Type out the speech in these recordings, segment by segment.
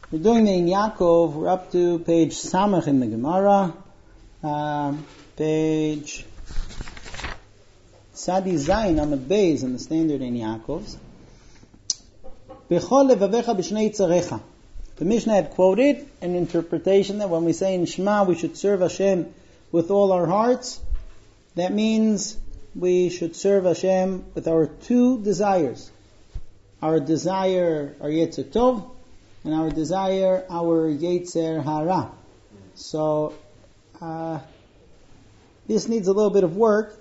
We're doing the In Yaakov. We're up to page Samach in the Gemara. Page Sadi Zayin on the Beis in the standard In Yaakov's. Bechol levavecha b'shnei tzarecha. The Mishnah had quoted an interpretation that when we say in Shema we should serve Hashem with all our hearts, that means we should serve Hashem with our two desires. Our desire, our Yetzer Tov, and our desire, our Yetzer Hara. So, this needs a little bit of work.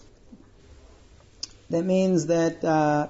That means that the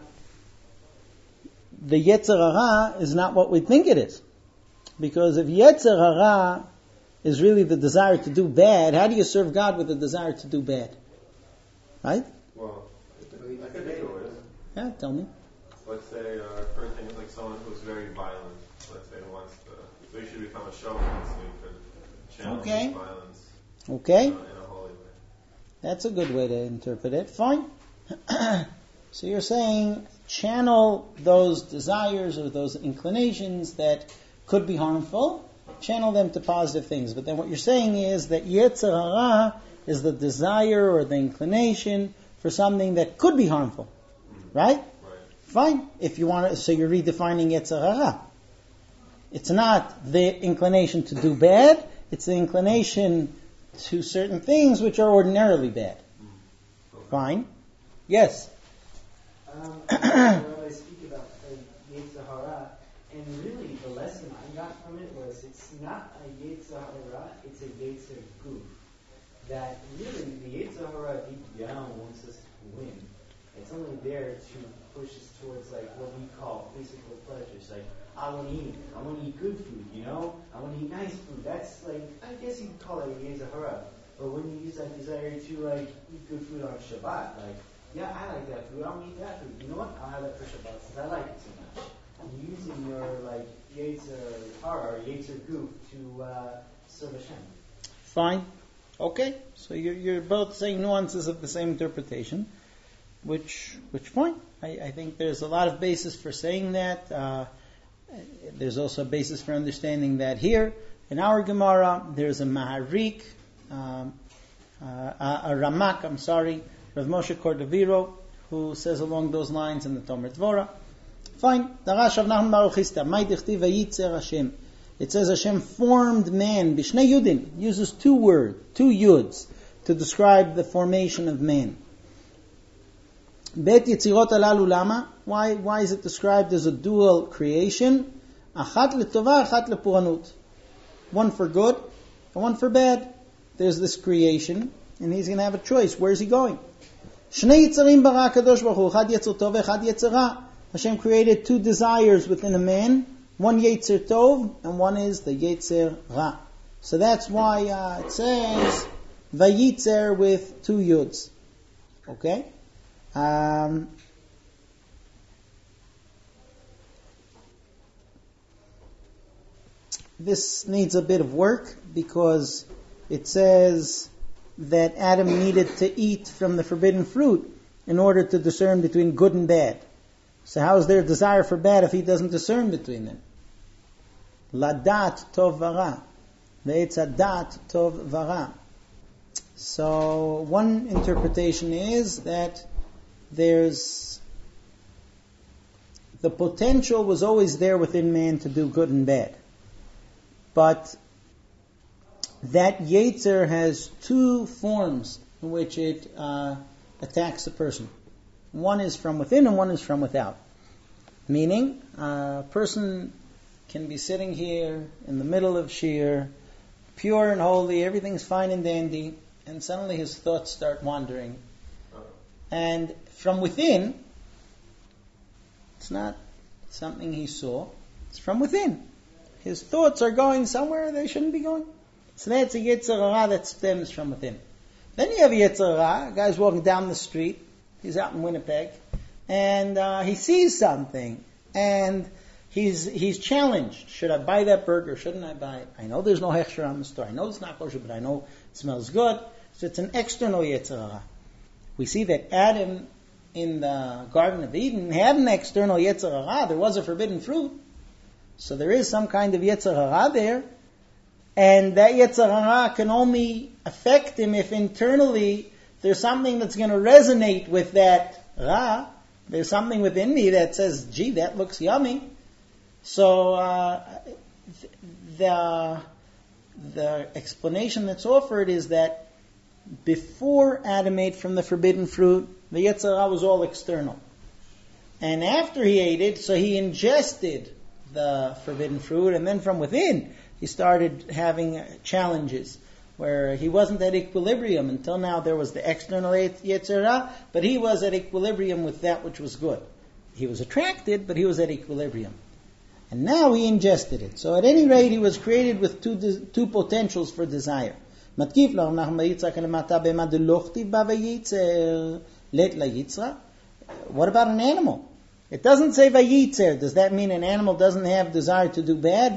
Yetzer Hara is not what we think it is. Because if Yetzer Hara is really the desire to do bad, how do you serve God with the desire to do bad? Right? Well, I could make a way. Yeah, tell me. Let's say, for instance, like someone who's very violent, let's say, wants to, so he should become a shofar, so he could channel his violence in a holy way. That's a good way to interpret it. Fine. So you're saying channel those desires or those inclinations that could be harmful, channel them to positive things. But then what you're saying is that Yetzer Hara is the desire or the inclination for something that could be harmful. Right? Fine. If you want to, so you're redefining Yetzer Hara. It's not the inclination to do bad, it's the inclination to certain things which are ordinarily bad. Fine. Yes? I speak about Yetzer Hara, and really the lesson I got from it was it's not a Yetzer Hara, it's a Yetzer Guf. That really the Yetzer Hara deep down wants us to win. It's only there to push us towards like what we call physical pleasures. Like I want to eat good food, I want to eat nice food. That's like, I guess you could call it a Yetzer Hara. But when you use that desire to like eat good food on Shabbat, like, yeah, I like that food, I want to eat that food. You know what? I'll have that for Shabbat since I like it so much. You're using your like Yetzer Hara or Yetzer Guf to serve Hashem. Fine. Okay. So you're both saying nuances of the same interpretation. Which fine. I think there's a lot of basis for saying that. There's also a basis for understanding that here in our Gemara there's a Maharik, a Ramak, Rav Moshe Cordovero, who says along those lines in the Tomer Dvora. Fine. It says Hashem formed man, Bishnei Yudin, uses two yuds to describe the formation of man. Bet Yetzirot alalu lama. Why is it described as a dual creation? Achat letova, achat lepuranut. One for good and one for bad. There's this creation, and he's going to have a choice. Where's he going? Shnei yitzarim bara kadosh baruch hu, chad yetzer tov, chad yetzer ra. Hashem created two desires within a man. One yetzer tov, and one is the yetzer ra. So that's why it says vayitzer with two yuds. Okay? This needs a bit of work because it says that Adam needed to eat from the forbidden fruit in order to discern between good and bad. So how is there a desire for bad if he doesn't discern between them? Ladat tov vara. Ve'etzadat tov vara. So one interpretation is that there's the potential was always there within man to do good and bad. But that Yetzer has two forms in which it attacks a person. One is from within and one is from without. Meaning, a person can be sitting here in the middle of Shir, pure and holy, everything's fine and dandy, and suddenly his thoughts start wandering. And from within, it's not something he saw, it's from within. His thoughts are going somewhere they shouldn't be going. So that's a Yetzer Hara that stems from within. Then you have a Yetzer Hara, a guy's walking down the street, he's out in Winnipeg, and he sees something, and he's challenged. Should I buy that burger? Shouldn't I buy it? I know there's no hechsher on the store. I know it's not kosher, but I know it smells good. So it's an external Yetzer Hara. We see that Adam in the Garden of Eden had an external Yetzer Hara. There was a forbidden fruit. So there is some kind of Yetzer Hara there, and that Yetzer Hara can only affect him if internally there's something that's going to resonate with that Ra. There's something within me that says, gee, that looks yummy. So the explanation that's offered is that before Adam ate from the forbidden fruit, the Yetzer Hara was all external. And after he ate it, so he ingested the forbidden fruit, and then from within, he started having challenges where he wasn't at equilibrium. Until now, there was the external Yetzer Hara, but he was at equilibrium with that which was good. He was attracted, but he was at equilibrium. And now he ingested it. So at any rate, he was created with two potentials for desire. What about an animal? It doesn't say vayitzer. Does that mean an animal doesn't have desire to do bad?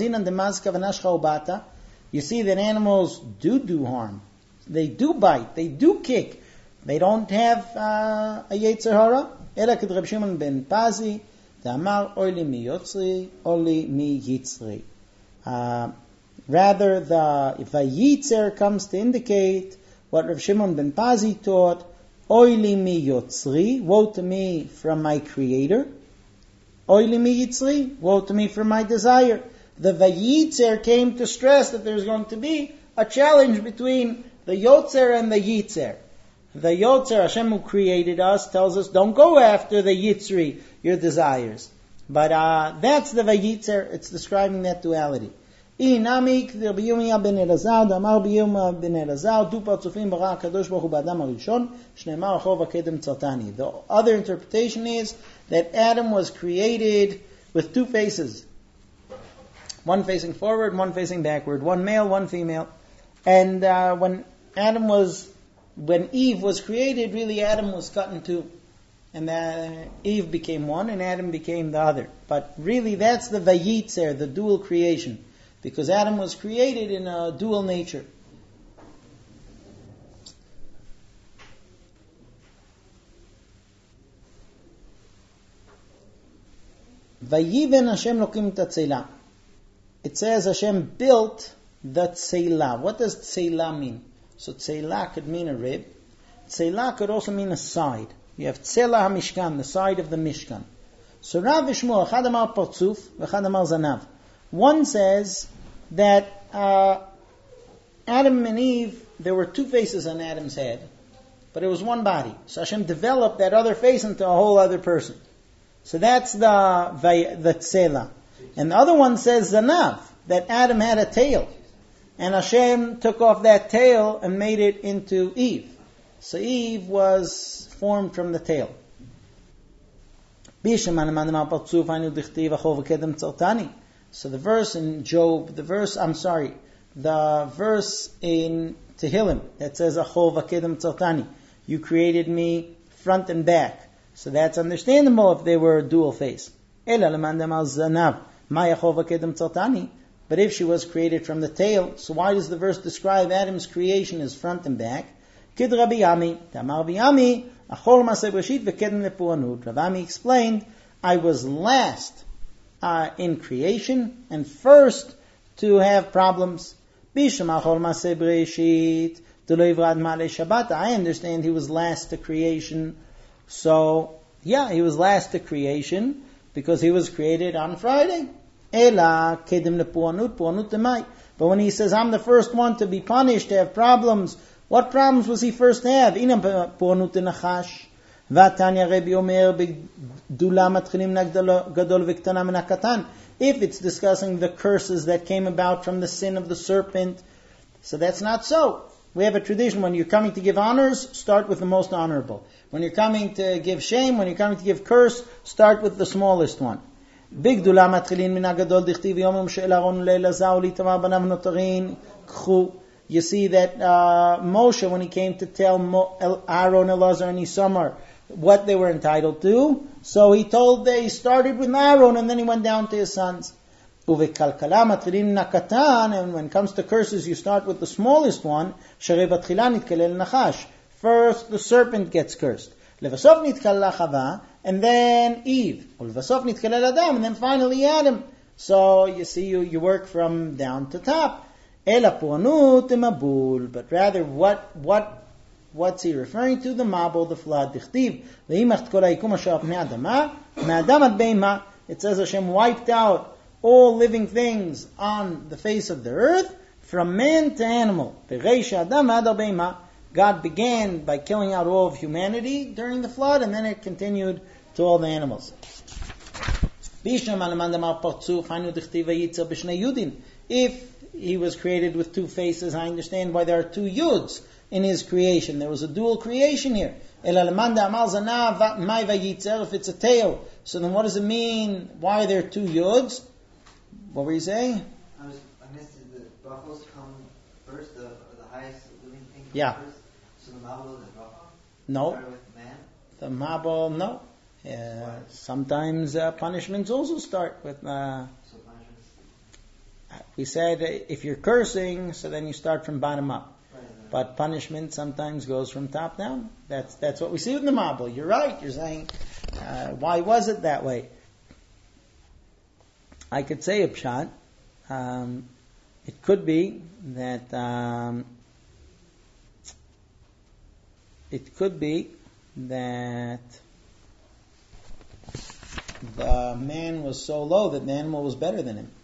You see that animals do harm. They do bite. They do kick. They don't have a Yetzer Hara. Ela ked Reb Shimon ben Pazi, Damar oili mi yotzri, oili mi yitzri. Rather, the vayitzer comes to indicate what Reb Shimon ben Pazi taught. Oili mi yotzri, woe to me from my creator. Oili mi yitzri, woe to me from my desire. The vayitzer came to stress that there's going to be a challenge between the yotzer and the yitzer. The yotzer, Hashem who created us, tells us don't go after the yitzri, your desires. But that's the vayitzer. It's describing that duality. The other interpretation is that Adam was created with two faces. One facing forward, one facing backward. One male, one female. And when Eve was created, really Adam was cut in two. And Eve became one and Adam became the other. But really that's the vayitzer, the dual creation. Because Adam was created in a dual nature. Vayiven Hashem lokim tatzela. It says Hashem built the tzela. What does tzela mean? So tzela could mean a rib. Tzela could also mean a side. You have tzela hamishkan, the side of the Mishkan. So Rav Shmuel, Echad amar partzuf, v'echad amar zanav. One says that Adam and Eve, there were two faces on Adam's head, but it was one body. So Hashem developed that other face into a whole other person. So that's the tzela. And the other one says zanav, that Adam had a tail. And Hashem took off that tail and made it into Eve. So Eve was formed from the tail. So the verse in Job, the verse in Tehillim that says Achov Akedem Tzartani, you created me front and back. So that's understandable if they were a dual face. But if she was created from the tail, so why does the verse describe Adam's creation as front and back? Kid Rabbi Yami, Tamar Yami, Achol Maseh Breshit V'Kedem Lepuanut. Rav Ami explained, I was last in creation and first to have problems. I understand he was last to creation. So, yeah, he was last to creation because he was created on Friday. But when he says, I'm the first one to be punished, to have problems, what problems was he first to have? If it's discussing the curses that came about from the sin of the serpent, so that's not so. We have a tradition, when you're coming to give honors, start with the most honorable. When you're coming to give shame, when you're coming to give curse, start with the smallest one. You see that Moshe, when he came to tell Aaron, Elazar, and Isamar what they were entitled to, so he started with Aaron and then he went down to his sons. And when it comes to curses, you start with the smallest one. First, the serpent gets cursed. And then Eve. And then finally Adam. So you see, you work from down to top. Ela puanut mabul, but rather what's he referring to? The mabul, the flood. Dichtiv leimacht kol haikum asher al pnei adama me'adam ad beima. It says Hashem wiped out all living things on the face of the earth, from man to animal. Bereish adam ad al beima. God began by killing out all of humanity during the flood, and then it continued to all the animals. If he was created with two faces, I understand why there are two yuds in his creation. There was a dual creation here. If it's a tail, so then what does it mean? Why are there two yuds? What were you saying? I missed it. The brachos come first, the highest living thing comes first. So the mabul is bracha? No. Start with man? The mabul, no. Sometimes punishments also start with... So punishments? We said if you're cursing, so then you start from bottom up. Right. But punishment sometimes goes from top down. That's what we see with the mabul. You're right. You're saying, why was it that way? I could say a pshat. It could be that the man was so low that the animal was better than him.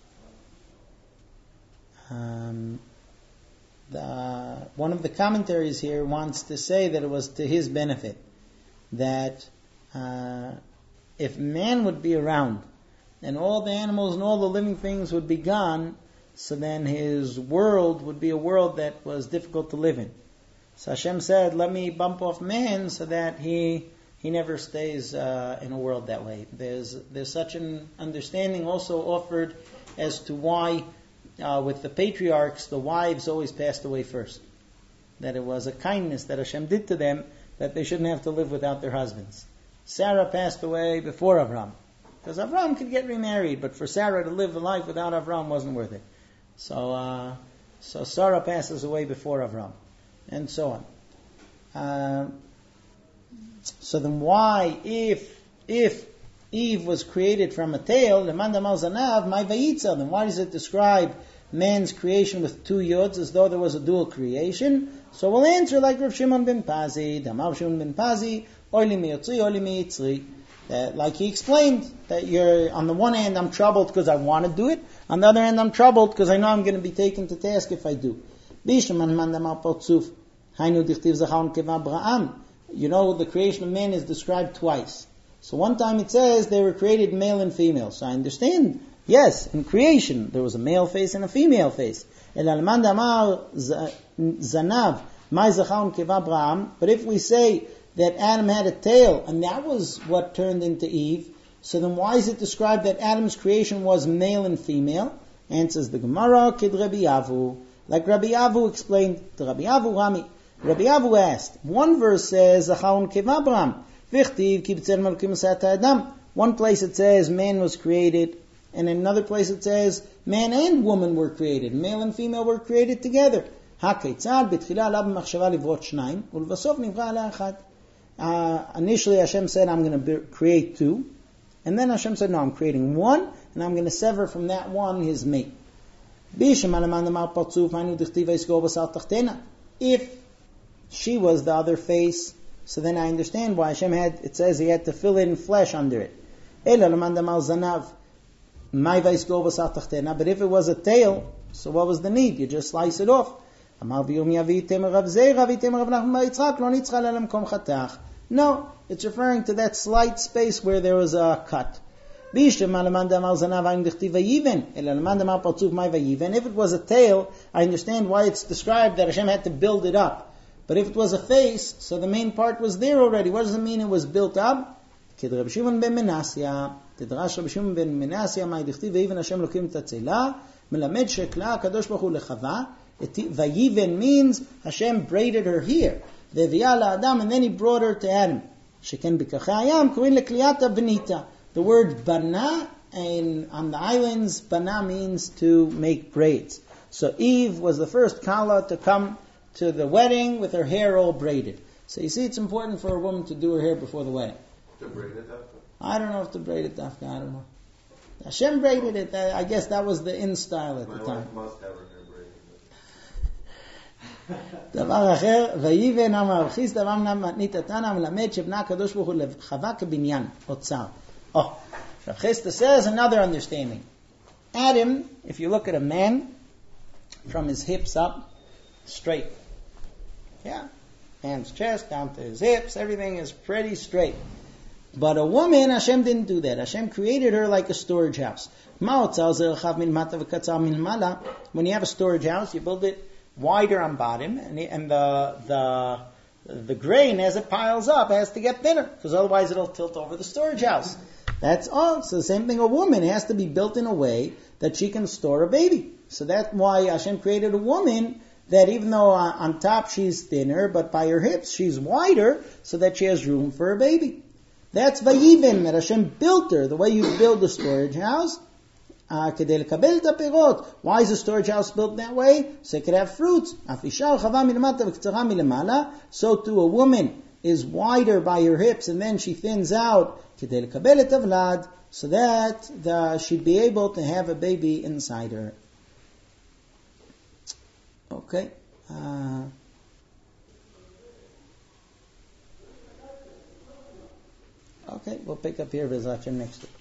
One of the commentaries here wants to say that it was to his benefit, that if man would be around and all the animals and all the living things would be gone, so then his world would be a world that was difficult to live in. So Hashem said, let me bump off man so that he never stays in a world that way. There's such an understanding also offered as to why with the patriarchs the wives always passed away first. That it was a kindness that Hashem did to them that they shouldn't have to live without their husbands. Sarah passed away before Avram. Because Avram could get remarried, but for Sarah to live a life without Avram wasn't worth it. So Sarah passes away before Avram, and so on. So then why, if Eve was created from a tail, then why does it describe man's creation with two yods as though there was a dual creation? So we'll answer like Rav Shimon ben Pazi, Damav Shimon ben Pazi, Oili miyotzri, Oili miyitzri. Like he explained, that you're, on the one hand, I'm troubled because I want to do it. On the other hand, I'm troubled because I know I'm going to be taken to task if I do. You know, the creation of man is described twice. So one time it says they were created male and female. So I understand, yes, in creation there was a male face and a female face. But if we say that Adam had a tail, and that was what turned into Eve, so then why is it described that Adam's creation was male and female? Answers the Gemara, Kid Rabbi Avu. Like Rabbi Avu explained to Rabbi Avu Rami. Rabbi Avu asked, one verse says, one place it says man was created, and in another place it says man and woman were created. Male and female were created together. Initially Hashem said, I'm going to create two. And then Hashem said, no, I'm creating one, and I'm going to sever from that one his mate. If she was the other face, so then I understand why Hashem it says he had to fill in flesh under it. But if it was a tail, so what was the need? You just slice it off. No, it's referring to that slight space where there was a cut. If it was a tail, I understand why it's described that Hashem had to build it up. But if it was a face, so the main part was there already. What does it mean it was built up? Rabbi Shimon ben Menasya, Vayiven means Hashem braided her hair. And then he brought her to Adam. The word bana, and on the islands, bana means to make braids. So Eve was the first kala to come to the wedding with her hair all braided. So you see, it's important for a woman to do her hair before the wedding. To braid it after? I don't know if to braid it after. I don't know. Hashem braided it. I guess that was the in style at the time. My wife must have her hair braided. דבר אחר, ויבן המלכיס דבר מתנית התנא מלמד שבנה הקדוש ברוך הוא לחווה כבניין, אוצר. Oh, Rav Chisda says another understanding. Adam, if you look at a man, from his hips up, straight. Yeah, man's chest down to his hips, everything is pretty straight. But a woman, Hashem didn't do that. Hashem created her like a storage house. When you have a storage house, you build it wider on bottom, and the grain, as it piles up, has to get thinner, because otherwise it'll tilt over the storage house. That's all. So the same thing, a woman has to be built in a way that she can store a baby. So that's why Hashem created a woman that even though on top she's thinner, but by her hips she's wider, so that she has room for a baby. That's Vayiven, that Hashem built her, the way you build a storage house. Why is a storage house built that way? So it could have fruits. So too a woman is wider by her hips and then she thins out so that she'd be able to have a baby inside her. Okay. Okay, we'll pick up here V'ez Hashem next week.